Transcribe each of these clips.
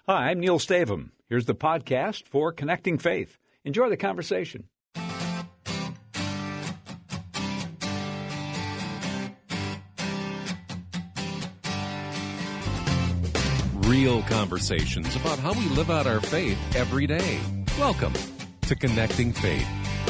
Hi, I'm Neil Stavum. Here's the podcast for Connecting Faith. Enjoy the conversation. Real conversations about how we live out our faith every day. Welcome to Connecting Faith.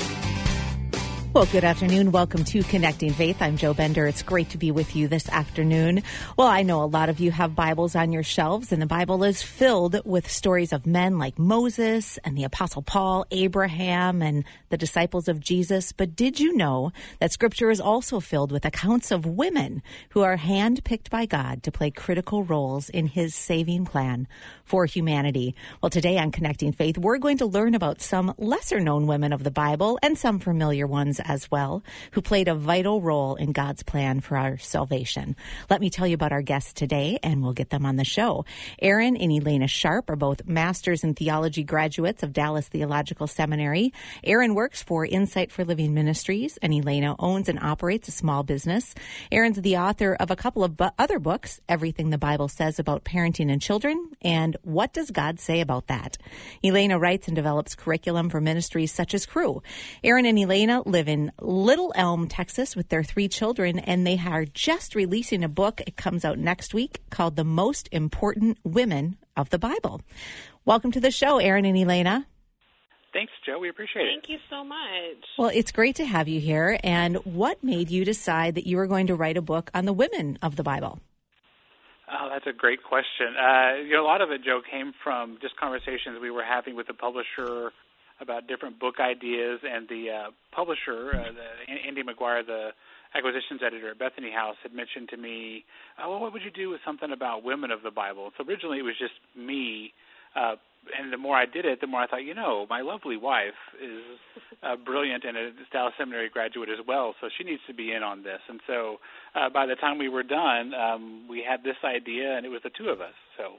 Well, good afternoon. Welcome to Connecting Faith. I'm Joe Bender. It's great to be with you this afternoon. Well, I know a lot of you have Bibles on your shelves, and the Bible is filled with stories of men like Moses and the Apostle Paul, Abraham, and the disciples of Jesus. But did you know that Scripture is also filled with accounts of women who are handpicked by God to play critical roles in His saving plan for humanity? Well, today on Connecting Faith, we're going to learn about some lesser-known women of the Bible and some familiar ones as well, who played a vital role in God's plan for our salvation. Let me tell you about our guests today, and we'll get them on the show. Erin and Elena Sharp are both Masters in Theology graduates of Dallas Theological Seminary. Erin works for Insight for Living Ministries, and Elena owns and operates a small business. Erin's the author of a couple of other books, Everything the Bible Says About Parenting and Children, and What Does God Say About That? Elena writes and develops curriculum for ministries such as Cru. Erin and Elena live in Little Elm, Texas, with their 3 children, and they are just releasing a book. It comes out next week called The Most Important Women of the Bible. Welcome to the show, Erin and Elena. Thanks, Joe. We appreciate it. Thank you so much. Well, it's great to have you here. And what made you decide that you were going to write a book on the women of the Bible? Oh, that's a great question. A lot of it, Joe, came from just conversations we were having with the publisher about different book ideas, and the publisher, Andy McGuire, the acquisitions editor at Bethany House, had mentioned to me, well, what would you do with something about women of the Bible? So originally it was just me, and the more I did it, the more I thought, my lovely wife is brilliant and a Dallas Seminary graduate as well, so she needs to be in on this. And so by the time we were done, we had this idea, and it was the two of us. So.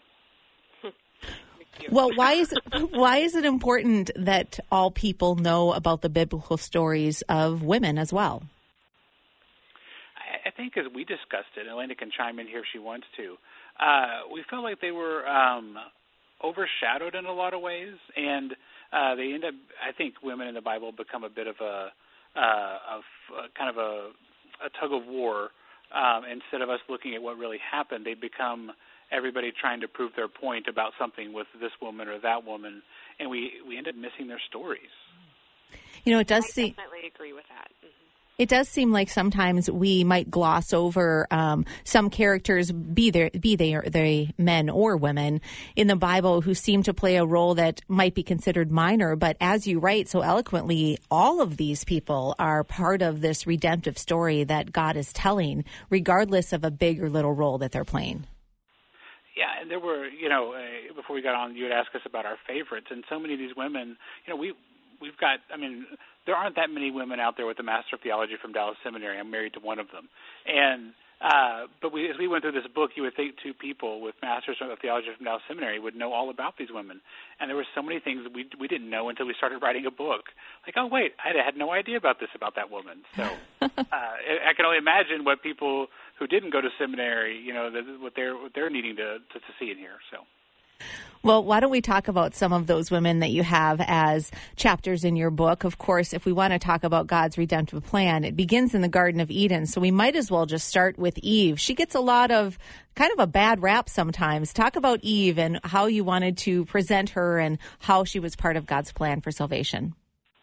Well, why is it important that all people know about the biblical stories of women as well? I think as we discussed it, Elena can chime in here if she wants to, we felt like they were overshadowed in a lot of ways, and they end up, I think women in the Bible become a bit of a tug of war. Instead of us looking at what really happened, they become everybody trying to prove their point about something with this woman or that woman, and we end up missing their stories. It does I definitely agree with that. Mm-hmm. It does seem like sometimes we might gloss over some characters, be they men or women, in the Bible who seem to play a role that might be considered minor. But as you write so eloquently, all of these people are part of this redemptive story that God is telling, regardless of a big or little role that they're playing. Yeah, and there were, before we got on, you had asked us about our favorites, and so many of these women, we've got, there aren't that many women out there with a Master of Theology from Dallas Seminary. I'm married to one of them. And but as we went through this book, you would think 2 people with Masters of Theology from Dallas Seminary would know all about these women. And there were so many things that we didn't know until we started writing a book. Like, oh, wait, I had no idea about that woman. So I can only imagine what people who didn't go to seminary, what they're needing to see and hear. So. Well, why don't we talk about some of those women that you have as chapters in your book? Of course, if we want to talk about God's redemptive plan, it begins in the Garden of Eden, so we might as well just start with Eve. She gets a lot of kind of a bad rap sometimes. Talk about Eve and how you wanted to present her and how she was part of God's plan for salvation.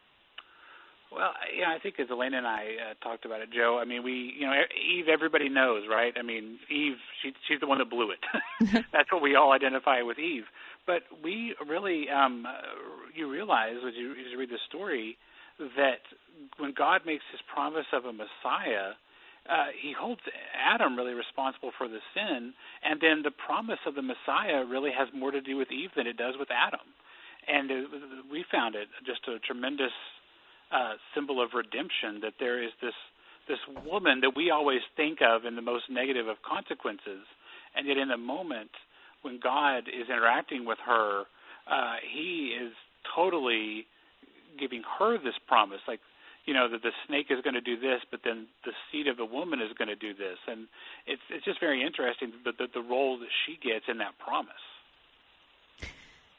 Well, I think as Elena and I talked about it, Joe, Eve, everybody knows, right? Eve, she's the one that blew it. That's what we all identify with Eve. But we really, you realize as you read the story that when God makes his promise of a Messiah, he holds Adam really responsible for the sin, and then the promise of the Messiah really has more to do with Eve than it does with Adam. And we found it just a tremendous symbol of redemption, that there is this woman that we always think of in the most negative of consequences, and yet in the moment when God is interacting with her, he is totally giving her this promise, like, that the snake is going to do this, but then the seed of the woman is going to do this. And it's just very interesting, the role that she gets in that promise.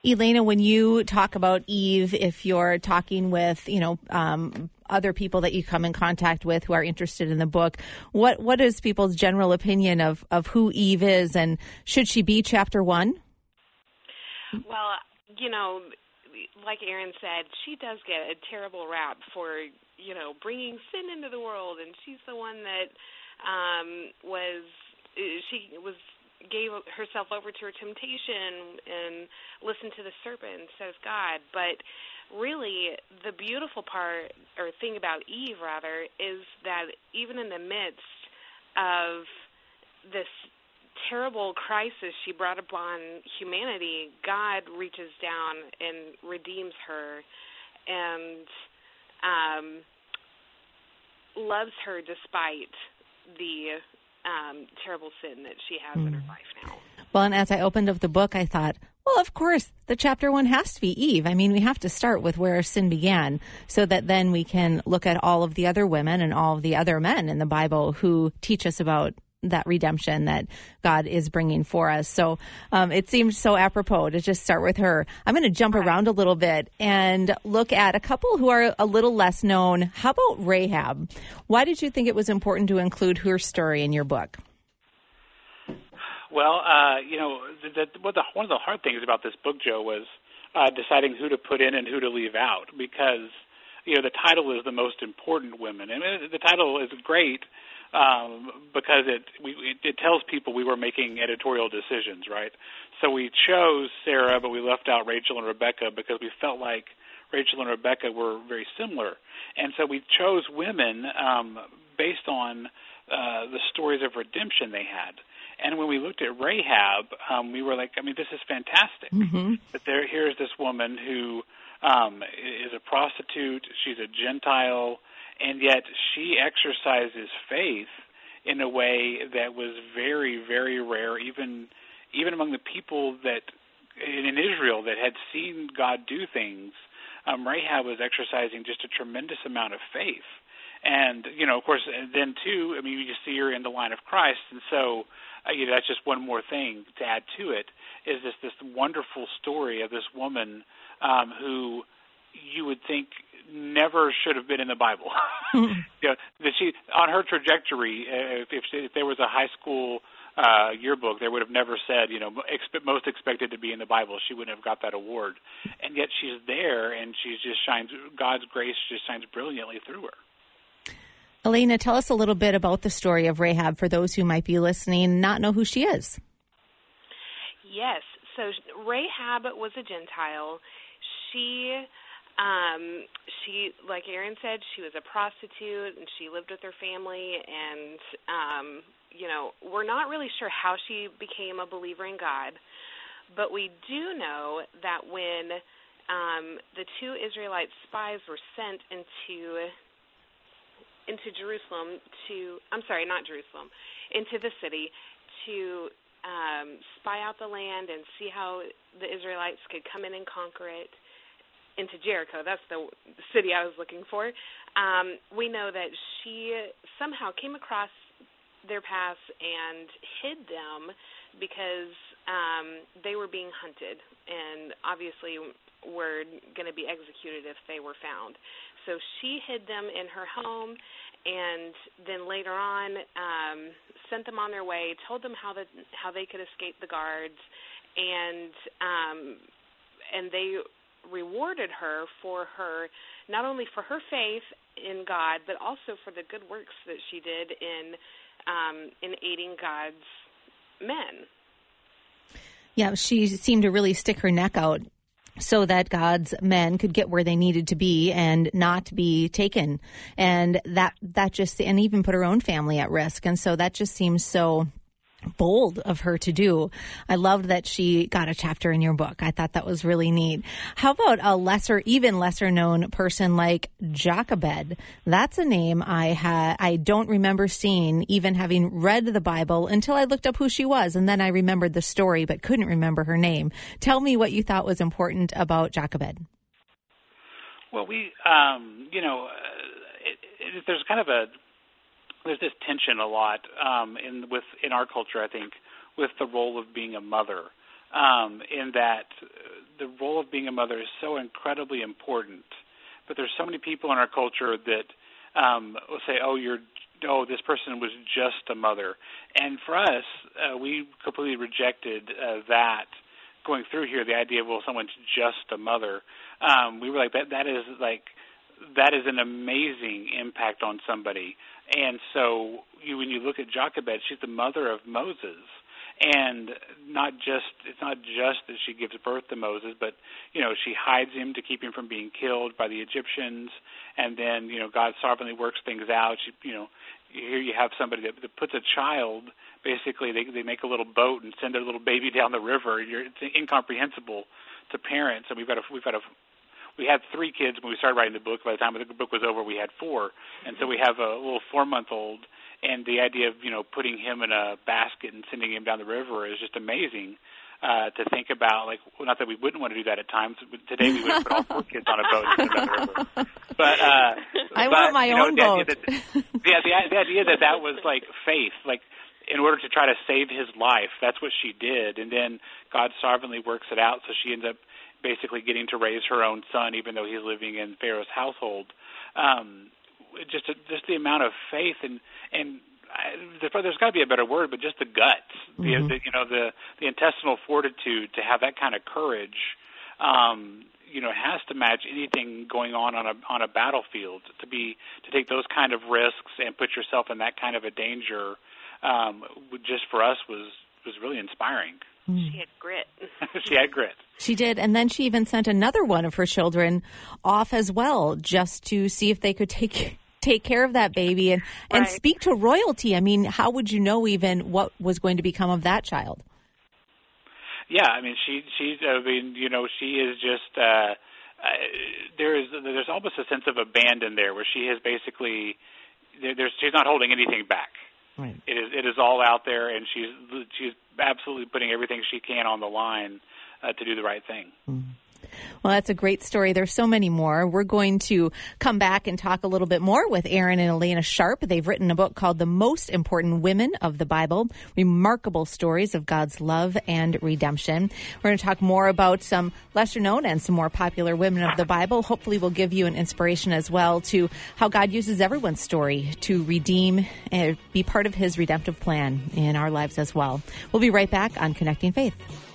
Elena, when you talk about Eve, if you're talking with, other people that you come in contact with who are interested in the book, what is people's general opinion of who Eve is, and should she be chapter 1? Well, like Aaron said, she does get a terrible rap for, bringing sin into the world, and she's the one that gave herself over to her temptation and listened to the serpent, says God. But really, the beautiful part, or thing about Eve, rather, is that even in the midst of this terrible crisis she brought upon humanity, God reaches down and redeems her and loves her despite the terrible sin that she has in her life now. Well, and as I opened up the book, I thought, well, of course, the chapter 1 has to be Eve. I mean, we have to start with where sin began so that then we can look at all of the other women and all of the other men in the Bible who teach us about that redemption that God is bringing for us. So it seemed so apropos to just start with her. I'm going to jump around a little bit and look at a couple who are a little less known. How about Rahab? Why did you think it was important to include her story in your book? Well, one of the hard things about this book, Joe, was deciding who to put in and who to leave out, because the title is the most important women, and the title is great. Because it tells people we were making editorial decisions, right? So we chose Sarah, but we left out Rachel and Rebecca because we felt like Rachel and Rebecca were very similar. And so we chose women based on the stories of redemption they had. And when we looked at Rahab, we were like, this is fantastic. Mm-hmm. That here's this woman who is a prostitute, she's a Gentile, and yet she exercises faith in a way that was very, very rare, even among the people that in Israel that had seen God do things. Rahab was exercising just a tremendous amount of faith. And, of course, then, too, you see her in the line of Christ. And so that's just one more thing to add to it, is this wonderful story of this woman who you would think never should have been in the Bible. That she, on her trajectory, if there was a high school yearbook, they would have never said, most expected to be in the Bible. She wouldn't have got that award. And yet she's there, and God's grace just shines brilliantly through her. Elena, tell us a little bit about the story of Rahab for those who might be listening and not know who she is. Yes. So Rahab was a Gentile. She, like Aaron said, she was a prostitute, and she lived with her family, and, we're not really sure how she became a believer in God, but we do know that when the two Israelite spies were sent into Jerusalem into the city to spy out the land and see how the Israelites could come in and conquer it, into Jericho. That's the city I was looking for. We know that she somehow came across their paths and hid them because they were being hunted and obviously were going to be executed if they were found. So she hid them in her home, and then later on sent them on their way, told them how they could escape the guards, and they rewarded her for not only for her faith in God, but also for the good works that she did in aiding God's men. Yeah, she seemed to really stick her neck out so that God's men could get where they needed to be and not be taken. And that and even put her own family at risk. And so that just seems so bold of her to do. I loved that she got a chapter in your book. I thought that was really neat. How about a even lesser known person like Jochebed? That's a name I don't remember seeing, even having read the Bible, until I looked up who she was, and then I remembered the story but couldn't remember her name. Tell me what you thought was important about Jochebed. Well, there's kind of there's this tension a lot in our culture, I think, with the role of being a mother, in that the role of being a mother is so incredibly important. But there's so many people in our culture that will say, this person was just a mother. And for us, we completely rejected that going through here, the idea of, someone's just a mother. We were like, that is an amazing impact on somebody. And so when you look at Jochebed, she's the mother of Moses. And it's not just that she gives birth to Moses, but, she hides him to keep him from being killed by the Egyptians. And then, God sovereignly works things out. Here you have somebody that puts a child, basically they make a little boat and send their little baby down the river. It's incomprehensible to parents. And we had 3 kids when we started writing the book. By the time the book was over, we had 4. And so we have a little 4-month-old. And the idea of, putting him in a basket and sending him down the river is just amazing to think about. Not that we wouldn't want to do that at times. Today we would put all 4 kids on a boat and send them down the river. But I want my own boat. The idea that was like faith, in order to try to save his life. That's what she did. And then God sovereignly works it out, so she ends up basically getting to raise her own son, even though he's living in Pharaoh's household. Just the amount of faith and there's got to be a better word, but just the guts, mm-hmm. the intestinal fortitude to have that kind of courage. Has to match anything going on a battlefield. To take those kind of risks and put yourself in that kind of a danger, just for us was really inspiring. She had grit. She had grit. She did, and then she even sent another one of her children off as well, just to see if they could take care of that baby and speak to royalty. I mean, how would you know even what was going to become of that child? Yeah, I mean, she is just. There's almost a sense of abandon there, where she has basically. She's not holding anything back. Right. It is all out there, and she's absolutely putting everything she can on the line to do the right thing. Mm. Well, that's a great story. There's so many more. We're going to come back and talk a little bit more with Aaron and Elena Sharp. They've written a book called The Most Important Women of the Bible, Remarkable Stories of God's Love and Redemption. We're going to talk more about some lesser known and some more popular women of the Bible. Hopefully we'll give you an inspiration as well to how God uses everyone's story to redeem and be part of his redemptive plan in our lives as well. We'll be right back on Connecting Faith.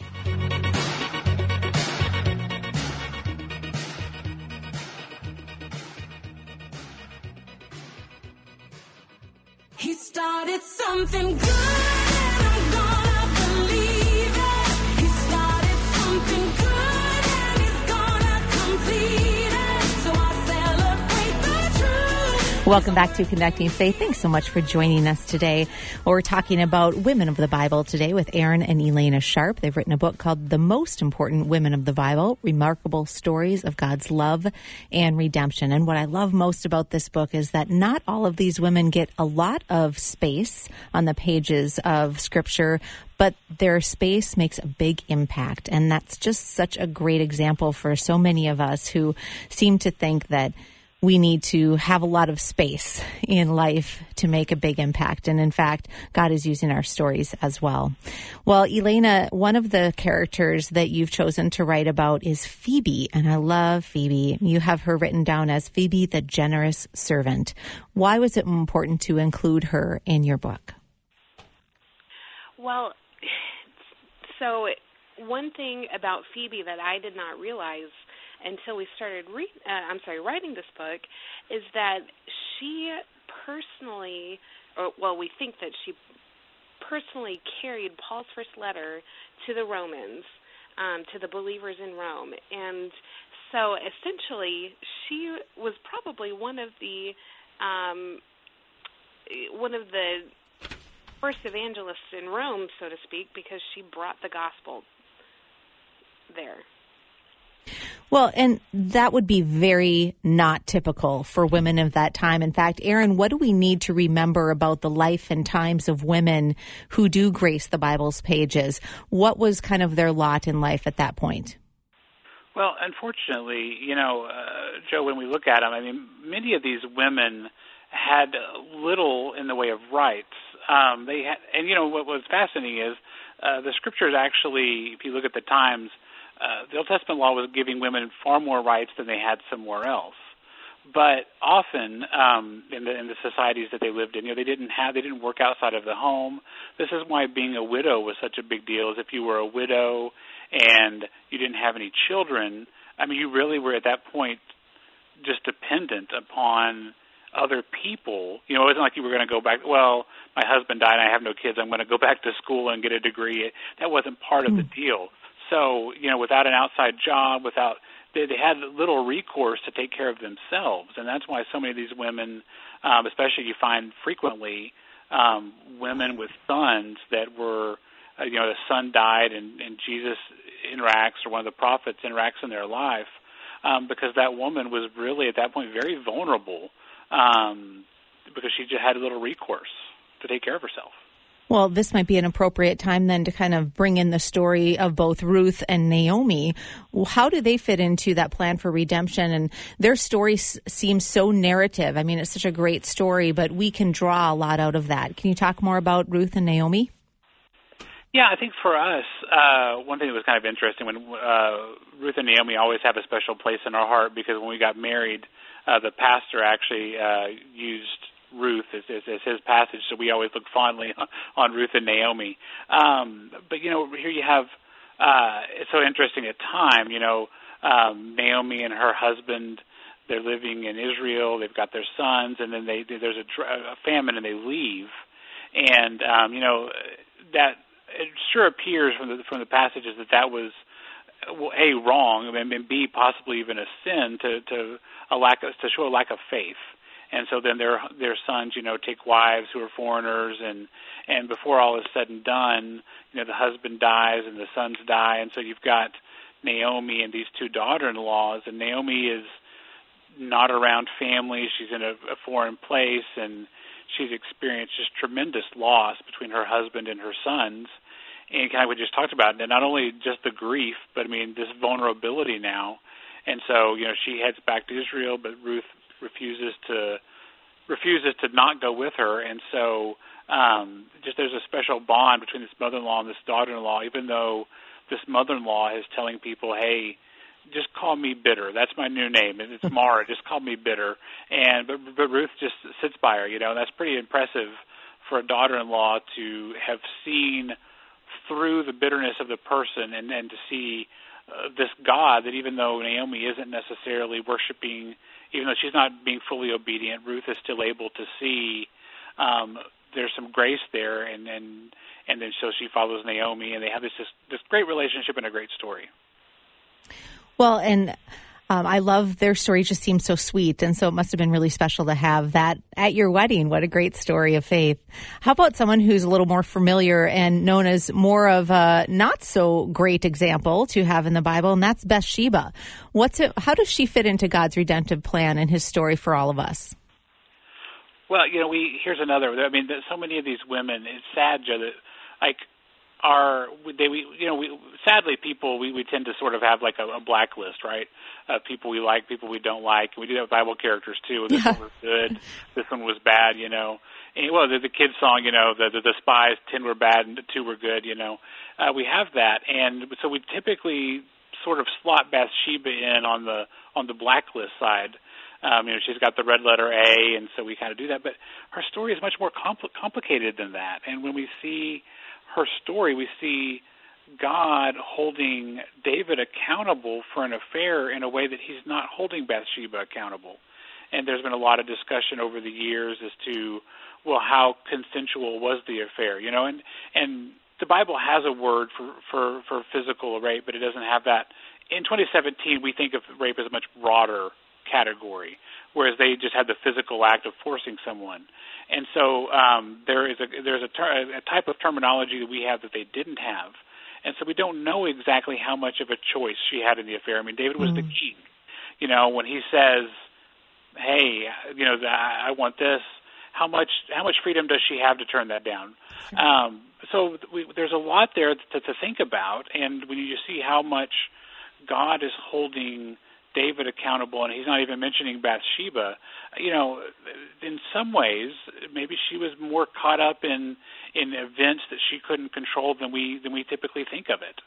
He started something good, and I'm gonna believe it. He started something good, and he's gonna complete it. So I celebrate the truth. Welcome back to Connecting Faith. Thanks so much for joining us today. Well, we're talking about women of the Bible today with Aaron and Elena Sharp. They've written a book called The Most Important Women of the Bible, Remarkable Stories of God's Love and Redemption. And what I love most about this book is that not all of these women get a lot of space on the pages of Scripture, but their space makes a big impact. And that's just such a great example for so many of us who seem to think that we need to have a lot of space in life to make a big impact. And in fact, God is using our stories as well. Well, Elena, one of the characters that you've chosen to write about is Phoebe. And I love Phoebe. You have her written down as Phoebe, the generous servant. Why was it important to include her in your book? Well, so one thing about Phoebe that I did not realize until we started writing this book is that she personally, we think that she personally carried Paul's first letter to the Romans, to the believers in Rome. And so essentially she was probably one of the first evangelists in Rome, so to speak, because she brought the gospel there. Well, and that would be very not typical for women of that time. In fact, Aaron, what do we need to remember about the life and times of women who do grace the Bible's pages? What was kind of their lot in life at that point? Well, unfortunately, Joe, when we look at them, I mean, many of these women had little in the way of rights. What was fascinating is the Scriptures actually, if you look at the times, the Old Testament law was giving women far more rights than they had somewhere else. But often in the societies that they lived in, they didn't work outside of the home. This is why being a widow was such a big deal. Is if you were a widow and you didn't have any children, I mean, you really were at that point just dependent upon other people. It wasn't like you were going to go back, well, my husband died and I have no kids, I'm going to go back to school and get a degree. That wasn't part of the deal. So, without an outside job, they had little recourse to take care of themselves. And that's why so many of these women, especially you find frequently women with sons that were, the son died and Jesus interacts, or one of the prophets interacts in their life, because that woman was really at that point very vulnerable, because she just had a little recourse to take care of herself. Well, this might be an appropriate time then to kind of bring in the story of both Ruth and Naomi. How do they fit into that plan for redemption? And their story seems so narrative. I mean, it's such a great story, but we can draw a lot out of that. Can you talk more about Ruth and Naomi? Yeah, I think for us, one thing that was kind of interesting, when Ruth and Naomi always have a special place in our heart, because when we got married, the pastor actually used Ruth as his passage, so we always look fondly on Ruth and Naomi. But here you have it's so interesting at time. Naomi and her husband, they're living in Israel. They've got their sons, and then there's a famine, and they leave. And that it sure appears from the passages that was A, wrong, and B, possibly even a sin to show a lack of faith. And so then their sons, take wives who are foreigners, and before all is said and done, the husband dies and the sons die, and so you've got Naomi and these two daughter-in-laws, and Naomi is not around family. She's in a foreign place, and she's experienced just tremendous loss between her husband and her sons. And kind of what we just talked about, and not only just the grief, but this vulnerability now. And so, she heads back to Israel, but Ruth refuses to not go with her, and so just there's a special bond between this mother-in-law and this daughter-in-law, even though this mother-in-law is telling people, hey, just call me Bitter. That's my new name. It's Mara. Just call me Bitter. But Ruth just sits by her. That's pretty impressive for a daughter-in-law to have seen through the bitterness of the person and to see this God that even though Naomi isn't necessarily worshiping, even though she's not being fully obedient, Ruth is still able to see there's some grace there, and then so she follows Naomi, and they have this great relationship and a great story. Well, and I love their story. Just seems so sweet, and so it must have been really special to have that at your wedding. What a great story of faith. How about someone who's a little more familiar and known as more of a not so great example to have in the Bible, and that's Bathsheba. How does she fit into God's redemptive plan and his story for all of us? Well, here's another. I mean, so many of these women, it's sad, Joe, that sadly, people, we tend to sort of have like a blacklist, right? People we like, people we don't like. We do have Bible characters too. This one was good, this one was bad, And, the kids' song, the spies, 10 were bad and 2 were good, We have that, and so we typically sort of slot Bathsheba in on the blacklist side. She's got the red letter A, and so we kind of do that. But her story is much more complicated than that. And when we see her story, we see God holding David accountable for an affair in a way that he's not holding Bathsheba accountable. And there's been a lot of discussion over the years as to, well, how consensual was the affair, and the Bible has a word for physical rape, but it doesn't have that. In 2017, we think of rape as a much broader category, whereas they just had the physical act of forcing someone. And so there's a type of terminology that we have that they didn't have. And so we don't know exactly how much of a choice she had in the affair. I mean, David was the king. When he says, hey, I want this, how much freedom does she have to turn that down? So there's a lot there to think about. And when you see how much God is holding David accountable, and he's not even mentioning Bathsheba, in some ways, maybe she was more caught up in events that she couldn't control than we typically think of it.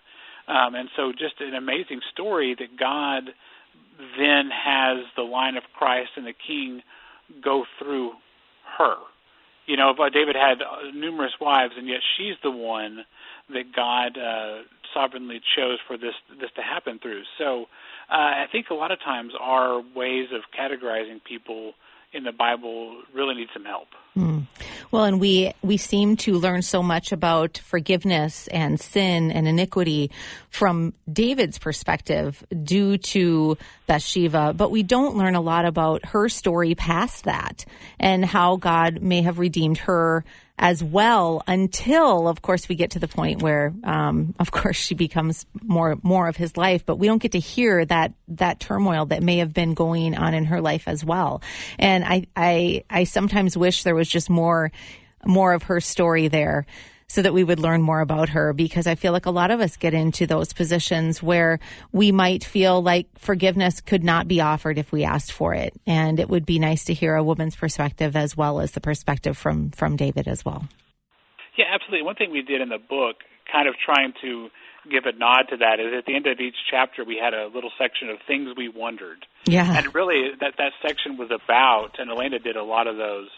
And so just an amazing story that God then has the line of Christ and the King go through her. You know, David had numerous wives, and yet she's the one that God sovereignly chose for this to happen through. So I think a lot of times our ways of categorizing people in the Bible really need some help. Well, and we seem to learn so much about forgiveness and sin and iniquity from David's perspective due to Bathsheba, but we don't learn a lot about her story past that and how God may have redeemed her as well until, of course, we get to the point where, of course, she becomes more of his life, but we don't get to hear that turmoil that may have been going on in her life as well. And I sometimes wish there was just more of her story there so that we would learn more about her, because I feel like a lot of us get into those positions where we might feel like forgiveness could not be offered if we asked for it. And it would be nice to hear a woman's perspective as well as the perspective from David as well. Yeah, absolutely. One thing we did in the book, kind of trying to give a nod to that, is at the end of each chapter we had a little section of things we wondered. Yeah. And really that section was about, and Elena did a lot of those,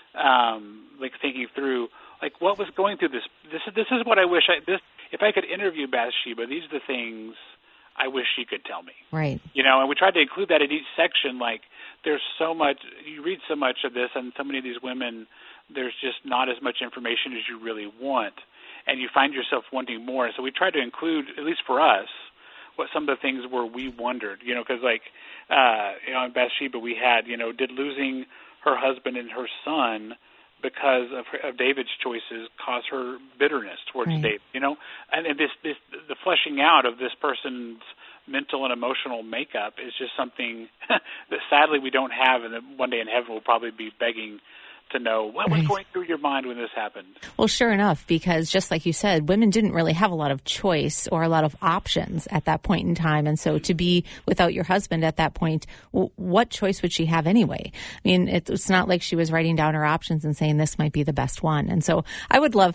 like thinking through, like what was going through this. This is what I wish if I could interview Bathsheba, these are the things I wish she could tell me. Right. You know, and we tried to include that in each section. Like there's so much, you read so much of this, and so many of these women, there's just not as much information as you really want, and you find yourself wanting more. So we tried to include, at least for us, what some of the things were we wondered. You know, because like you know, in Bathsheba we had, you know, did losing her husband and her son because of David's choices cause her bitterness towards David, you know, and the fleshing out of this person's mental and emotional makeup is just something that sadly we don't have, and one day in heaven we'll probably be begging to know what was going through your mind when this happened. Well, sure enough, because just like you said, women didn't really have a lot of choice or a lot of options at that point in time. And so to be without your husband at that point, what choice would she have anyway? I mean, it's not like she was writing down her options and saying this might be the best one. And so I'll love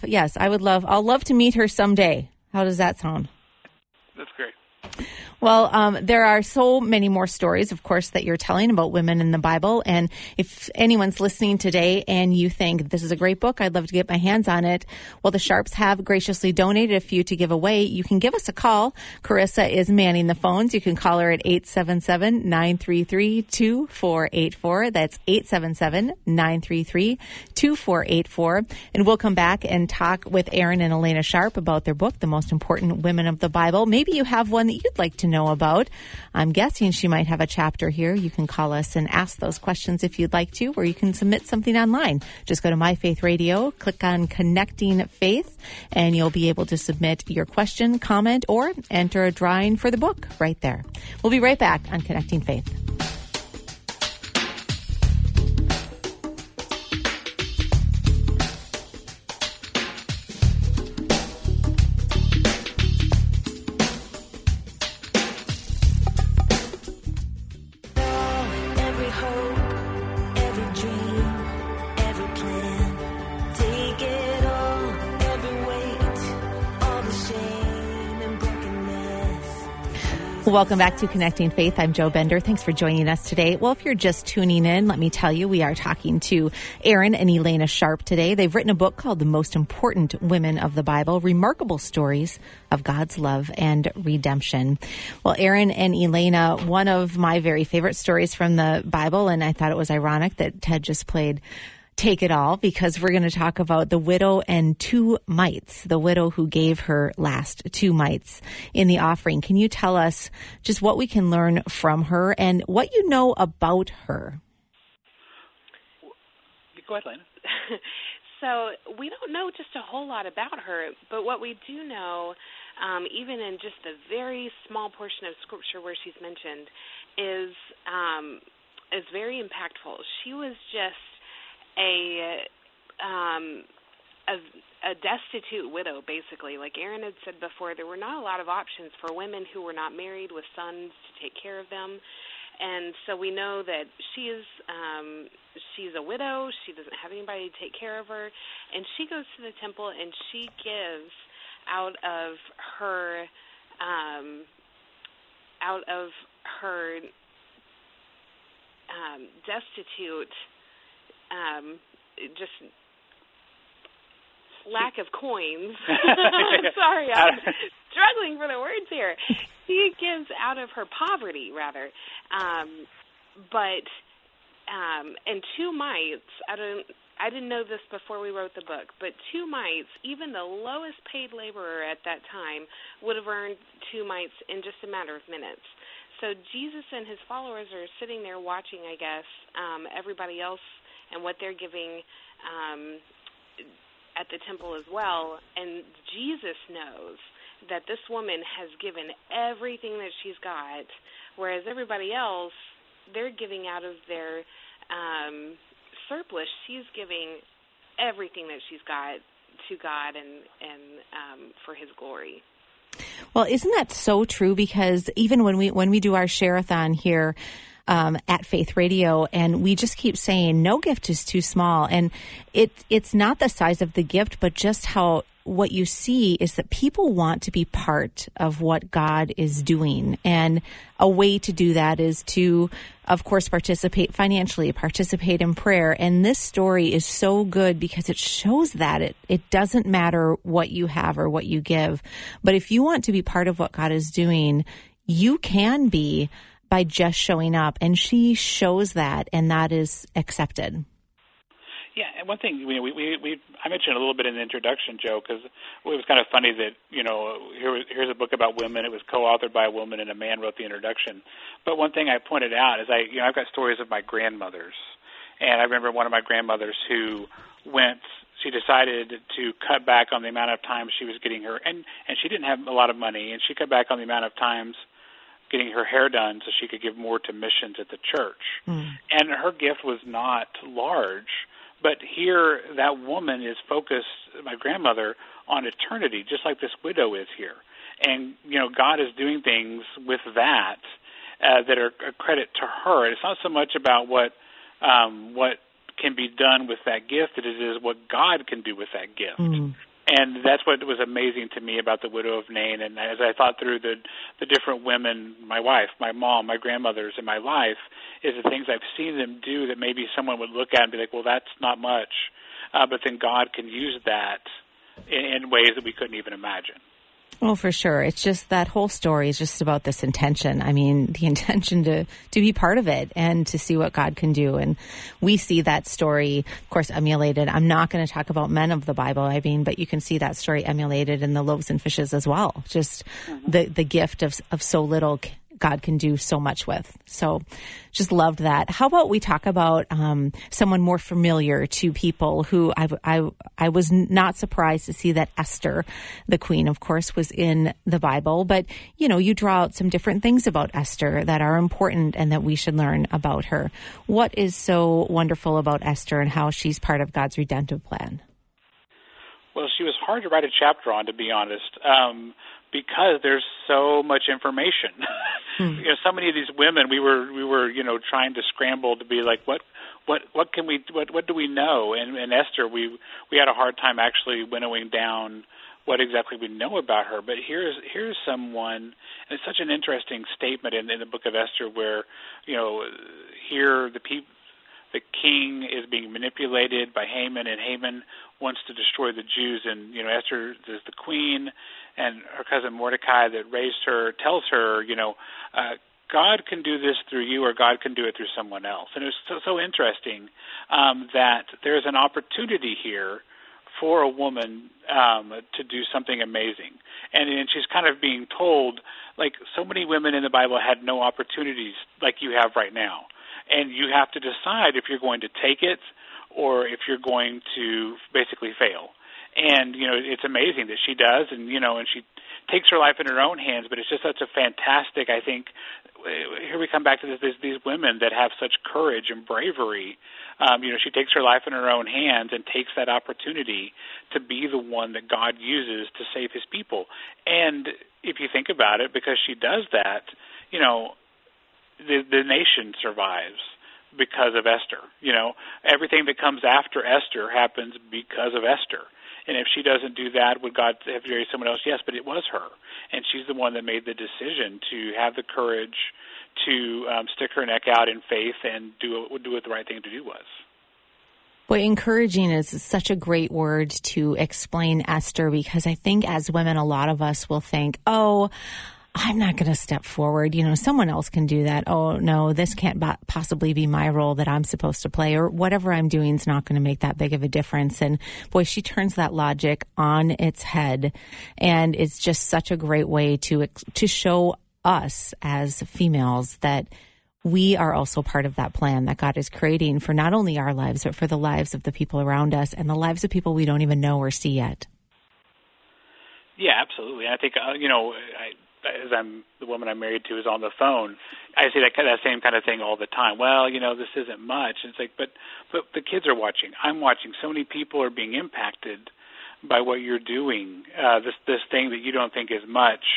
to meet her someday. How does that sound? That's great. Well, there are so many more stories, of course, that you're telling about women in the Bible. And if anyone's listening today and you think this is a great book, I'd love to get my hands on it. Well, the Sharps have graciously donated a few to give away. You can give us a call. Carissa is manning the phones. You can call her at 877-933-2484. That's 877-933-2484. And we'll come back and talk with Aaron and Elena Sharp about their book, The Most Important Women of the Bible. Maybe you have one that you'd like to know about. I'm guessing she might have a chapter here. You can call us and ask those questions if you'd like to, or you can submit something online. Just go to My Faith Radio, click on Connecting Faith, and you'll be able to submit your question, comment, or enter a drawing for the book right there. We'll be right back on Connecting Faith. Welcome back to Connecting Faith. I'm Jo Bender. Thanks for joining us today. Well, if you're just tuning in, let me tell you, we are talking to Aaron and Elena Sharp today. They've written a book called The Most Important Women of the Bible, Remarkable Stories of God's Love and Redemption. Well, Aaron and Elena, one of my very favorite stories from the Bible, and I thought it was ironic that Ted just played Take It All, because we're going to talk about the widow and 2 mites, the widow who gave her last 2 mites in the offering. Can you tell us just what we can learn from her and what you know about her? Go ahead, Lena. So we don't know just a whole lot about her, but what we do know, even in just a very small portion of Scripture where she's mentioned, is very impactful. She was just a destitute widow, basically. Like Aaron had said before, there were not a lot of options for women who were not married with sons to take care of them. And so we know that she's a widow. She doesn't have anybody to take care of her. And she goes to the temple and she gives out of her out of her destitute, just lack of coins. Sorry, I'm struggling for the words here. She gives out of her poverty, rather. And 2 mites, I didn't know this before we wrote the book, but 2 mites, even the lowest paid laborer at that time, would have earned 2 mites in just a matter of minutes. So Jesus and his followers are sitting there watching, I guess, everybody else and what they're giving at the temple as well. And Jesus knows that this woman has given everything that she's got, whereas everybody else, they're giving out of their surplus. She's giving everything that she's got to God and for his glory. Well, isn't that so true? Because even when we do our share-a-thon here at Faith Radio, and we just keep saying no gift is too small, and it's not the size of the gift, but just how what you see is that people want to be part of what God is doing. And a way to do that is to, of course, participate financially, participate in prayer. And this story is so good because it shows that it doesn't matter what you have or what you give. But if you want to be part of what God is doing, you can be by just showing up. And she shows that, and that is accepted. Yeah, and one thing I mentioned a little bit in the introduction, Joe, because it was kind of funny that here's a book about women. It was co-authored by a woman, and a man wrote the introduction. But one thing I pointed out is I've got stories of my grandmothers, and I remember one of my grandmothers who she decided to cut back on the amount of time she was getting her, and she didn't have a lot of money, and she cut back on the amount of times getting her hair done so she could give more to missions at the church. And her gift was not large. But here, that woman is focused, my grandmother, on eternity, just like this widow is here. And, God is doing things with that that are a credit to her. It's not so much about what can be done with that gift, it is what God can do with that gift. And that's what was amazing to me about the widow of Nain. And as I thought through the different women, my wife, my mom, my grandmothers in my life, is the things I've seen them do that maybe someone would look at and be like, well, that's not much. But then God can use that in ways that we couldn't even imagine. Well, for sure. It's just that whole story is just about this intention. I mean, the intention to be part of it and to see what God can do. And we see that story, of course, emulated. I'm not going to talk about men of the Bible, but you can see that story emulated in the loaves and fishes as well. Just the gift of so little God can do so much with. So just loved that. How about we talk about someone more familiar to people who I was not surprised to see that Esther, the queen, of course, was in the Bible. But, you draw out some different things about Esther that are important and that we should learn about her. What is so wonderful about Esther and how she's part of God's redemptive plan? Well, she was hard to write a chapter on, to be honest. Because there's so much information. So many of these women, we were trying to scramble to be like, what do we know? And Esther, we had a hard time actually winnowing down what exactly we know about her. But here's someone, and it's such an interesting statement in the book of Esther, where here the king is being manipulated by Haman, and Haman wants to destroy the Jews, and Esther is the queen, and her cousin Mordecai that raised her tells her, God can do this through you, or God can do it through someone else. And it's so interesting that there's an opportunity here for a woman to do something amazing. And she's kind of being told, like, so many women in the Bible had no opportunities like you have right now. And you have to decide if you're going to take it or if you're going to basically fail. And, it's amazing that she does, and she takes her life in her own hands, but it's just such a fantastic, I think, here we come back to these women that have such courage and bravery. She takes her life in her own hands and takes that opportunity to be the one that God uses to save his people. And if you think about it, because she does that, the nation survives because of Esther. Everything that comes after Esther happens because of Esther. And if she doesn't do that, would God have married someone else? Yes, but it was her. And she's the one that made the decision to have the courage to stick her neck out in faith and do what the right thing to do was. Boy, encouraging is such a great word to explain Esther, because I think as women, a lot of us will think, oh, I'm not going to step forward. You know, someone else can do that. Oh, no, this can't possibly be my role that I'm supposed to play, or whatever I'm doing is not going to make that big of a difference. And boy, she turns that logic on its head. And it's just such a great way to show us as females that we are also part of that plan that God is creating for not only our lives, but for the lives of the people around us and the lives of people we don't even know or see yet. Yeah, absolutely. And I think, as I'm the woman I'm married to is on the phone, I see that same kind of thing all the time. Well, this isn't much. And it's like, but the kids are watching. I'm watching. So many people are being impacted by what you're doing. This thing that you don't think is much.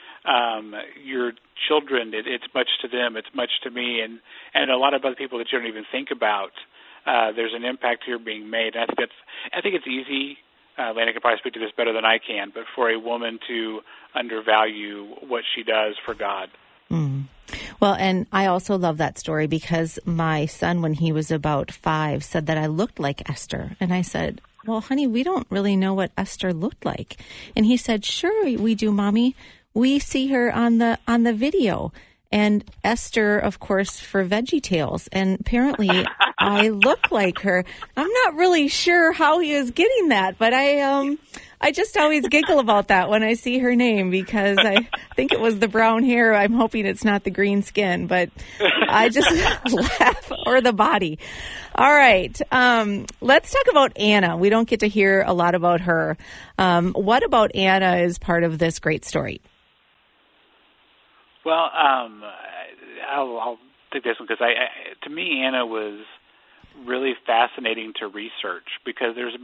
Your children, it's much to them, it's much to me, and a lot of other people that you don't even think about. There's an impact here being made. And I think it's easy. Lana can probably speak to this better than I can, but for a woman to undervalue what she does for God. Mm. Well, and I also love that story because my son, when he was about 5, said that I looked like Esther. And I said, well, honey, we don't really know what Esther looked like. And he said, sure, we do, Mommy. We see her on the video. And Esther, of course, for VeggieTales. And apparently I look like her. I'm not really sure how he is getting that, but I just always giggle about that when I see her name because I think it was the brown hair. I'm hoping it's not the green skin, but I just laugh, or the body. All right. Let's talk about Anna. We don't get to hear a lot about her. What about Anna is part of this great story? Well, I'll take this one because to me, Anna was really fascinating to research because there's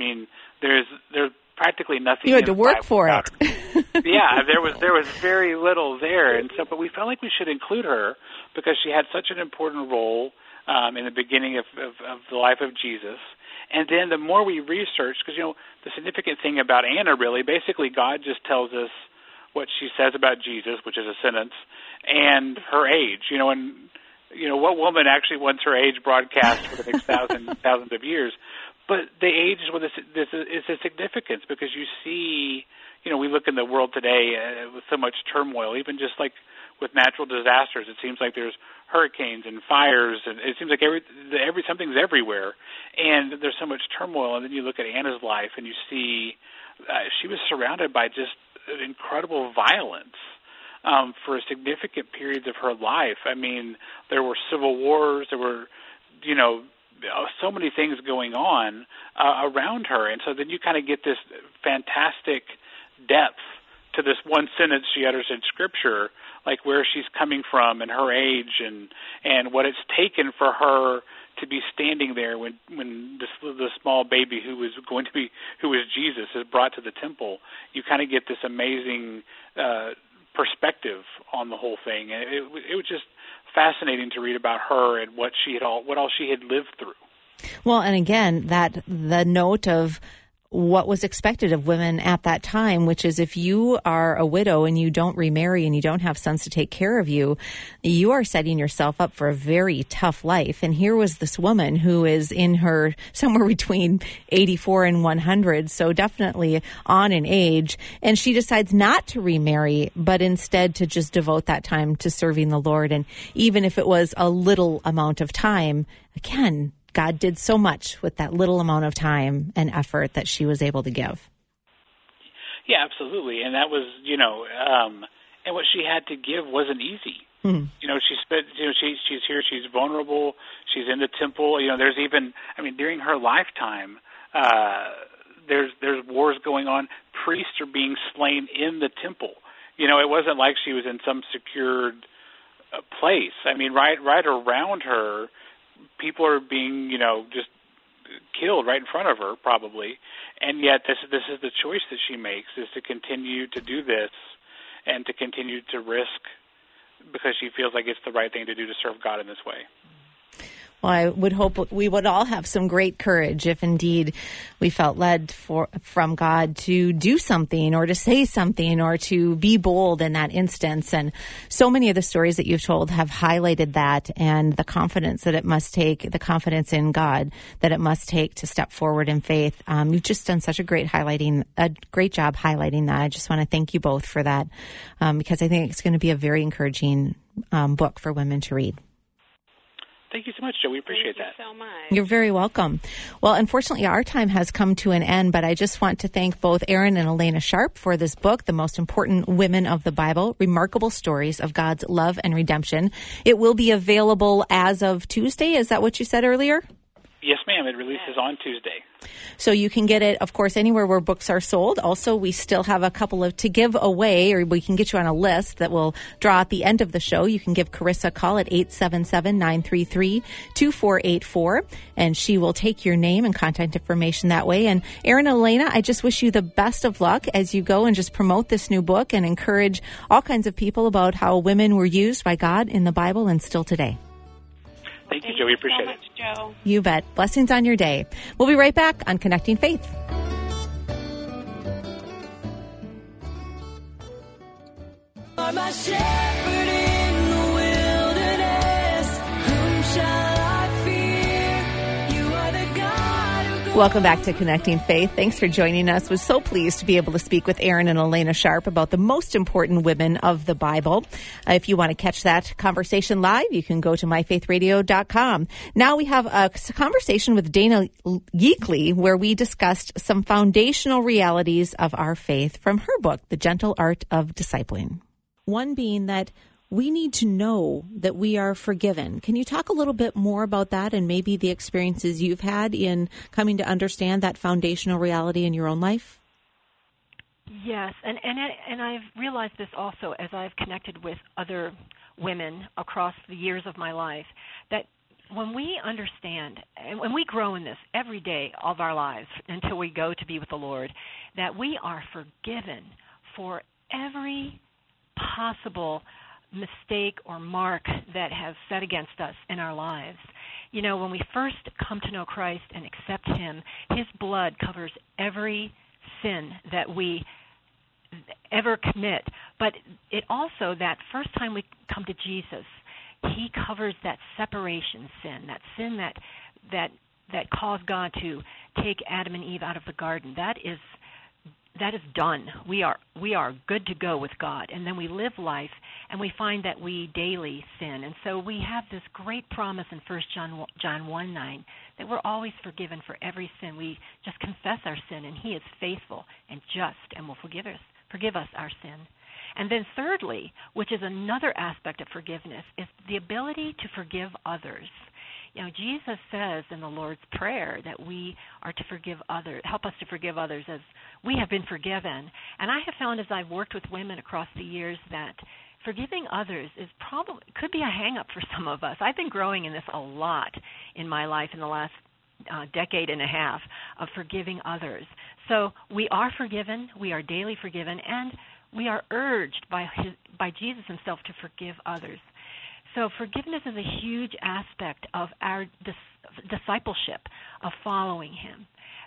practically nothing. You had to work for it. Yeah, there was very little there, and so but we felt like we should include her because she had such an important role in the beginning of the life of Jesus. And then the more we researched, because the significant thing about Anna, really, basically God just tells us what she says about Jesus, which is a sentence, and her age. And what woman actually wants her age broadcast for the next thousands of years? But the age is what is a significance because you see, we look in the world today with so much turmoil, even just like with natural disasters. It seems like there's hurricanes and fires, and it seems like something's everywhere, and there's so much turmoil. And then you look at Anna's life, and you see she was surrounded by just incredible violence for significant periods of her life. I mean, there were civil wars, there were, so many things going on around her. And so then you kind of get this fantastic depth to this one sentence she utters in Scripture, like where she's coming from and her age and what it's taken for her to be standing there when the small baby who was Jesus is brought to the temple. You kind of get this amazing perspective on the whole thing, and it was just fascinating to read about her and what all she had lived through. Well, and again, the note of what was expected of women at that time, which is if you are a widow and you don't remarry and you don't have sons to take care of you, you are setting yourself up for a very tough life. And here was this woman who is in her somewhere between 84 and 100, so definitely on in age, and she decides not to remarry, but instead to just devote that time to serving the Lord. And even if it was a little amount of time, again, God did so much with that little amount of time and effort that she was able to give. Yeah, absolutely. And that was, and what she had to give wasn't easy. Mm-hmm. She spent, she's here, she's vulnerable, she's in the temple. There's even, during her lifetime, there's wars going on. Priests are being slain in the temple. It wasn't like she was in some secured place. Right around her, people are being, just killed right in front of her, probably. And yet this is the choice that she makes, is to continue to do this and to continue to risk because she feels like it's the right thing to do to serve God in this way. Well, I would hope we would all have some great courage if indeed we felt led from God to do something or to say something or to be bold in that instance. And so many of the stories that you've told have highlighted that and the confidence that it must take, the confidence in God that it must take to step forward in faith. You've just done such a great job highlighting that. I just want to thank you both for that because I think it's going to be a very encouraging book for women to read. Thank you so much, Joe. We appreciate that. Thank you so much. You're very welcome. Well, unfortunately, our time has come to an end, but I just want to thank both Aaron and Elena Sharp for this book, The Most Important Women of the Bible, Remarkable Stories of God's Love and Redemption. It will be available as of Tuesday. Is that what you said earlier? Yes, ma'am. It releases on Tuesday. So you can get it, of course, anywhere where books are sold. Also, we still have a couple of to give away, or we can get you on a list that we'll draw at the end of the show. You can give Carissa a call at 877-933-2484, and she will take your name and contact information that way. And Aaron and Elena, I just wish you the best of luck as you go and just promote this new book and encourage all kinds of people about how women were used by God in the Bible and still today. Thank you, Joe. We appreciate so much, Joe. You bet. Blessings on your day. We'll be right back on Connecting Faith. Are my shepherd in the wilderness, whom shall I fear? You are the God who goes. Welcome back to Connecting Faith. Thanks for joining us. We're so pleased to be able to speak with Aaron and Elena Sharp about the most important women of the Bible. If you want to catch that conversation live, you can go to myfaithradio.com. Now we have a conversation with Dana Yeakley where we discussed some foundational realities of our faith from her book, The Gentle Art of Discipling. One being that we need to know that we are forgiven. Can you talk a little bit more about that and maybe the experiences you've had in coming to understand that foundational reality in your own life? Yes, and I've realized this also as I've connected with other women across the years of my life, that when we understand, and when we grow in this every day of our lives until we go to be with the Lord, that we are forgiven for every possible mistake or mark that has set against us in our lives. You know, when we first come to know Christ and accept Him, His blood covers every sin that we ever commit. But it also, that first time we come to Jesus, He covers that separation sin, that sin that caused God to take Adam and Eve out of the garden. That is done. We are good to go with God. And then we live life, and we find that we daily sin. And so we have this great promise in 1 John 1:9 that we're always forgiven for every sin. We just confess our sin, and He is faithful and just and will forgive us our sin. And then thirdly, which is another aspect of forgiveness, is the ability to forgive others. You know, Jesus says in the Lord's Prayer that we are to forgive others, help us to forgive others as we have been forgiven. And I have found as I've worked with women across the years that forgiving others could be a hang-up for some of us. I've been growing in this a lot in my life in the last decade and a half of forgiving others. So we are forgiven, we are daily forgiven, and we are urged by Jesus Himself to forgive others. So forgiveness is a huge aspect of our discipleship, of following Him.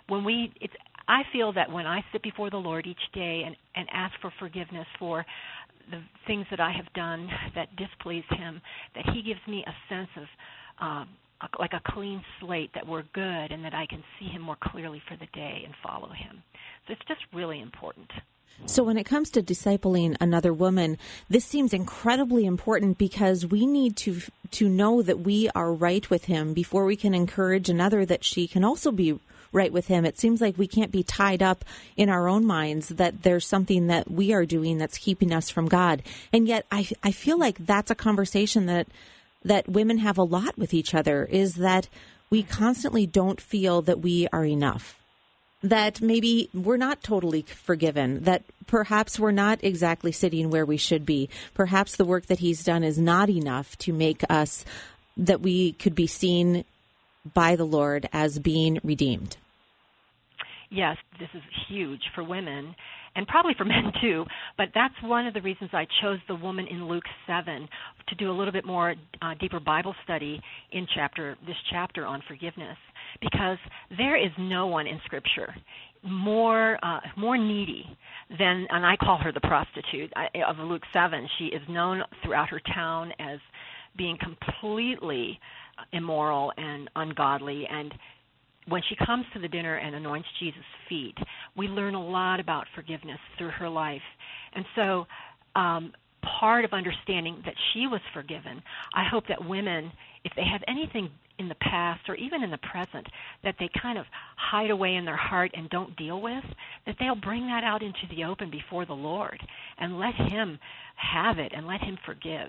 I feel that when I sit before the Lord each day and ask for forgiveness for the things that I have done that displease Him, that He gives me a sense of like a clean slate, that we're good and that I can see Him more clearly for the day and follow Him. So it's just really important. So when it comes to discipling another woman, this seems incredibly important because we need to know that we are right with Him before we can encourage another that she can also be right with Him. It seems like we can't be tied up in our own minds that there's something that we are doing that's keeping us from God. And yet I feel like that's a conversation that women have a lot with each other, is that we constantly don't feel that we are enough. That maybe we're not totally forgiven, that perhaps we're not exactly sitting where we should be. Perhaps the work that He's done is not enough to make us, that we could be seen by the Lord as being redeemed. Yes, this is huge for women. and probably for men too, but that's one of the reasons I chose the woman in Luke 7 to do a little bit more deeper Bible study in this chapter on forgiveness, because there is no one in Scripture more needy than, and I call her the prostitute of Luke 7. She is known throughout her town as being completely immoral and ungodly, and when she comes to the dinner and anoints Jesus' feet, we learn a lot about forgiveness through her life. And so part of understanding that she was forgiven, I hope that women, if they have anything in the past or even in the present that they kind of hide away in their heart and don't deal with, that they'll bring that out into the open before the Lord and let Him have it and let Him forgive.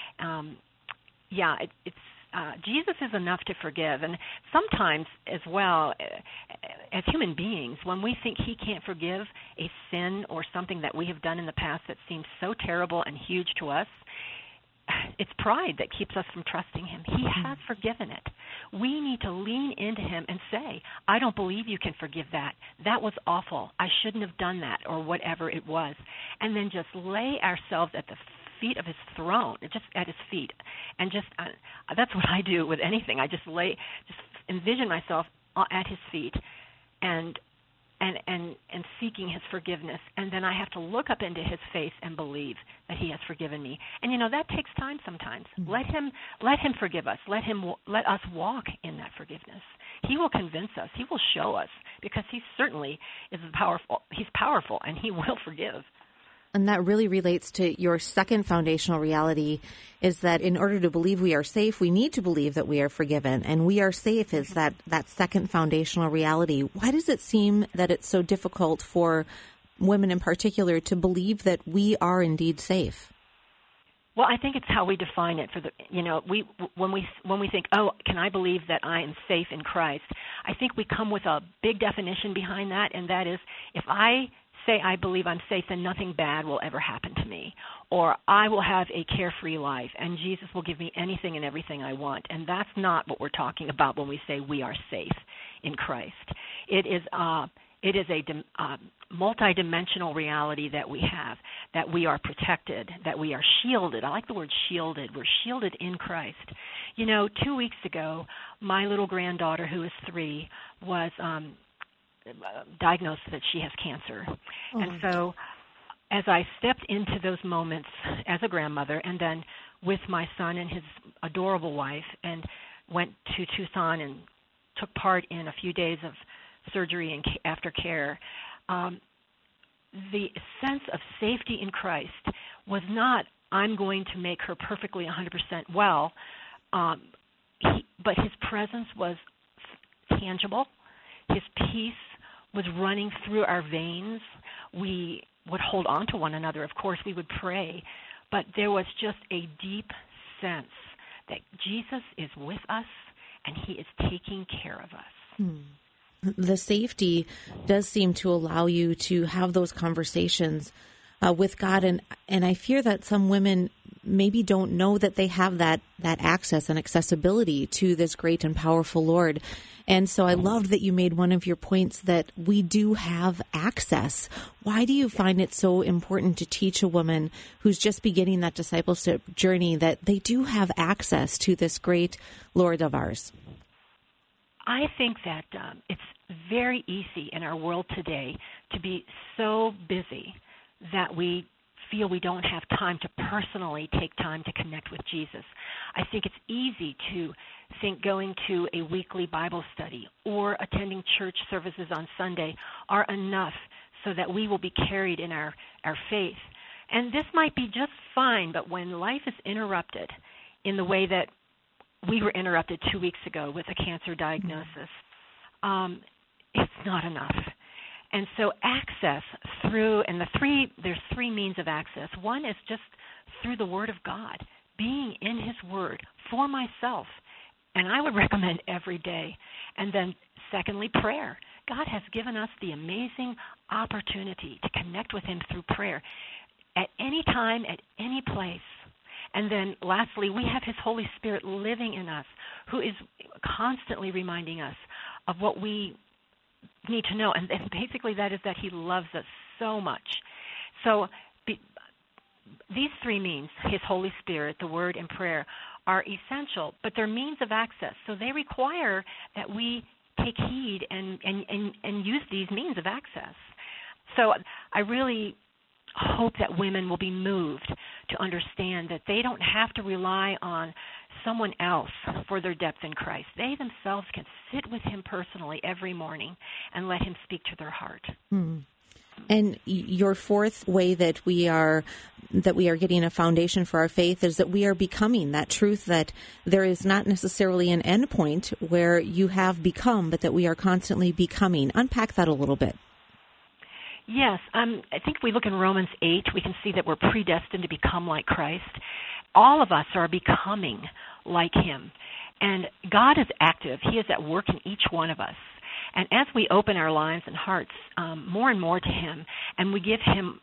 Jesus is enough to forgive. And sometimes as well, as human beings, when we think He can't forgive a sin or something that we have done in the past that seems so terrible and huge to us, it's pride that keeps us from trusting Him. He has forgiven it. We need to lean into Him and say, I don't believe you can forgive that. That was awful. I shouldn't have done that, or whatever it was. And then just lay ourselves at the feet of His throne, just at His feet. And just that's what I do with anything. I just envision myself at His feet and seeking His forgiveness, and then I have to look up into His face and believe that He has forgiven me. And that takes time sometimes. Let Him forgive us. Let us walk in that forgiveness. He will convince us. He will show us, because He certainly is powerful. He's powerful, and He will forgive. And that really relates to your second foundational reality, is that in order to believe we are safe, we need to believe that we are forgiven. And we are safe is that second foundational reality. Why does it seem that it's so difficult for women in particular to believe that we are indeed safe? Well, I think it's how we define it. When we think, oh, can I believe that I am safe in Christ? I think we come with a big definition behind that, and that is, if I say I believe I'm safe, then nothing bad will ever happen to me, or I will have a carefree life, and Jesus will give me anything and everything I want. And that's not what we're talking about when we say we are safe in Christ. It is a multidimensional reality that we have, that we are protected, that we are shielded. I like the word shielded. We're shielded in Christ. 2 weeks ago, my little granddaughter, who is 3, was diagnosed that she has cancer. Oh. And so as I stepped into those moments as a grandmother, and then with my son and his adorable wife, and went to Tucson and took part in a few days of surgery and aftercare, the sense of safety in Christ was not, I'm going to make her perfectly 100% well, but His presence was tangible. His peace was running through our veins. We would hold on to one another. Of course, we would pray. But there was just a deep sense that Jesus is with us and He is taking care of us. The safety does seem to allow you to have those conversations with God. And I fear that some women maybe don't know that they have that access and accessibility to this great and powerful Lord. And so I loved that you made one of your points that we do have access. Why do you find it so important to teach a woman who's just beginning that discipleship journey that they do have access to this great Lord of ours? I think that it's very easy in our world today to be so busy that we feel we don't have time to personally take time to connect with Jesus. I think it's easy to think going to a weekly Bible study or attending church services on Sunday are enough so that we will be carried in our faith. And this might be just fine, but when life is interrupted in the way that we were interrupted 2 weeks ago with a cancer diagnosis, it's not enough. And so access through, and there's 3 means of access. One is just through the Word of God, being in His Word for myself. And I would recommend every day. And then secondly, prayer. God has given us the amazing opportunity to connect with Him through prayer at any time, at any place. And then lastly, we have His Holy Spirit living in us, who is constantly reminding us of what we need to know. And basically that is that He loves us so much. So these three means, His Holy Spirit, the Word, and prayer, are essential, but they're means of access. So they require that we take heed and use these means of access. So I really hope that women will be moved to understand that they don't have to rely on someone else for their depth in Christ. They themselves can sit with Him personally every morning and let Him speak to their heart. And your fourth way that we are getting a foundation for our faith is that we are becoming that truth, that there is not necessarily an end point where you have become, but that we are constantly becoming. Unpack that a little bit. Yes, I think if we look in Romans 8, we can see that we're predestined to become like Christ. All of us are becoming like Him. And God is active. He is at work in each one of us. And as we open our lives and hearts more and more to Him, and we give Him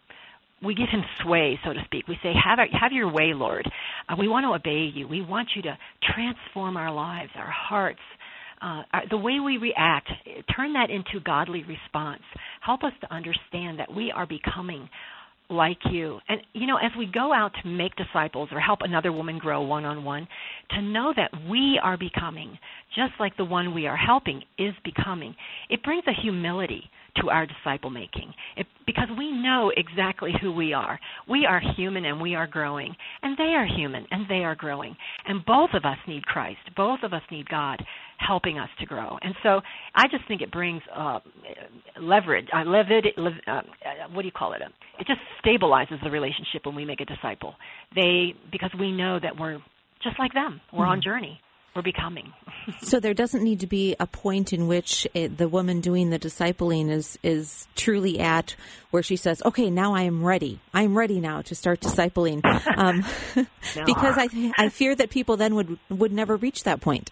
sway, so to speak. We say, have your way, Lord. We want to obey You. We want You to transform our lives, our hearts, the way we react. Turn that into godly response. Help us to understand that we are becoming like You. And, as we go out to make disciples or help another woman grow one-on-one, to know that we are becoming just like the one we are helping is becoming, it brings a humility to our disciple making, because we know exactly who we are. We are human and we are growing, and they are human and they are growing. And both of us need Christ. Both of us need God helping us to grow. And so I just think it brings leverage. What do you call it? It just stabilizes the relationship when we make a disciple. Because we know that we're just like them. We're on journey. We're becoming. So there doesn't need to be a point in which the woman doing the discipling is truly at where she says, okay, now I am ready. I'm ready now to start discipling. Because I fear that people then would never reach that point.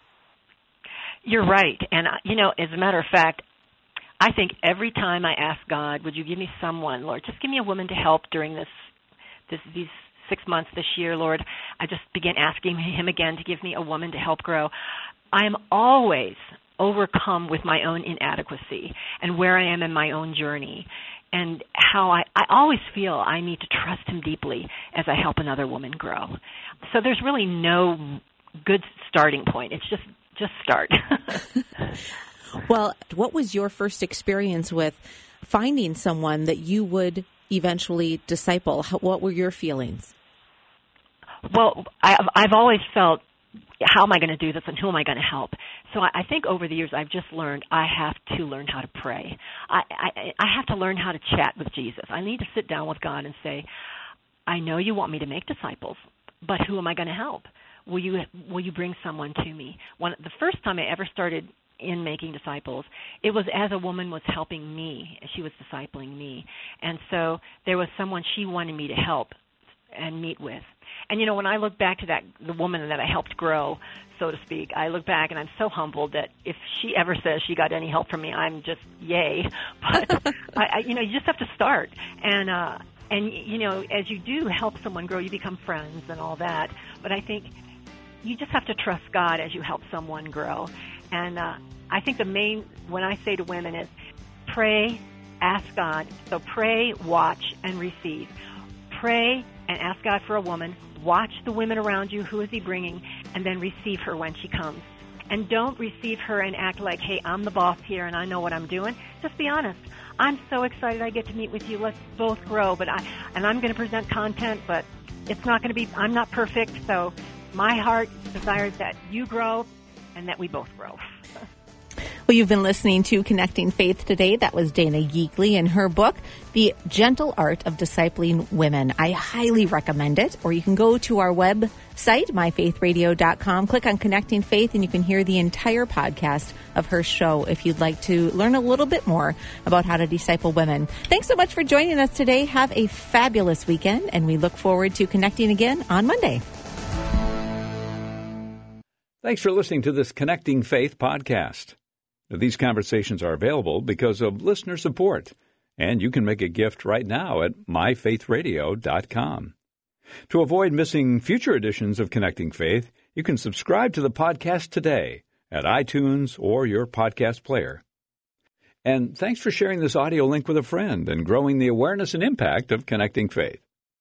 You're right. And, as a matter of fact, I think every time I ask God, would You give me someone, Lord, just give me a woman to help during these 6 months this year, Lord, I just began asking Him again to give me a woman to help grow. I am always overcome with my own inadequacy and where I am in my own journey, and how I always feel I need to trust Him deeply as I help another woman grow. So there's really no good starting point. It's just start. Well, what was your first experience with finding someone that you would eventually disciple? What were your feelings? Well, I've always felt, how am I going to do this and who am I going to help? So I think over the years I've just learned I have to learn how to pray. I have to learn how to chat with Jesus. I need to sit down with God and say, I know You want me to make disciples, but who am I going to help? Will you bring someone to me? The first time I ever started in making disciples, it was as a woman was helping me. She was discipling me. And so there was someone she wanted me to help and meet with. And, when I look back to the woman that I helped grow, so to speak, I look back and I'm so humbled that if she ever says she got any help from me, I'm just yay. But, you just have to start. And as you do help someone grow, you become friends and all that. But I think you just have to trust God as you help someone grow. And I think when I say to women is pray, ask God. So pray, watch, and receive. Pray and ask God for a woman. Watch the women around you. Who is He bringing? And then receive her when she comes. And don't receive her and act like, hey, I'm the boss here and I know what I'm doing. Just be honest. I'm so excited I get to meet with you. Let's both grow. I'm going to present content, but it's not going to be, I'm not perfect. So my heart desires that you grow and that we both grow. Well, you've been listening to Connecting Faith today. That was Dana Yeakley and her book, The Gentle Art of Discipling Women. I highly recommend it. Or you can go to our website, myfaithradio.com, click on Connecting Faith, and you can hear the entire podcast of her show if you'd like to learn a little bit more about how to disciple women. Thanks so much for joining us today. Have a fabulous weekend, and we look forward to connecting again on Monday. Thanks for listening to this Connecting Faith podcast. These conversations are available because of listener support, and you can make a gift right now at myfaithradio.com. To avoid missing future editions of Connecting Faith, you can subscribe to the podcast today at iTunes or your podcast player. And thanks for sharing this audio link with a friend and growing the awareness and impact of Connecting Faith.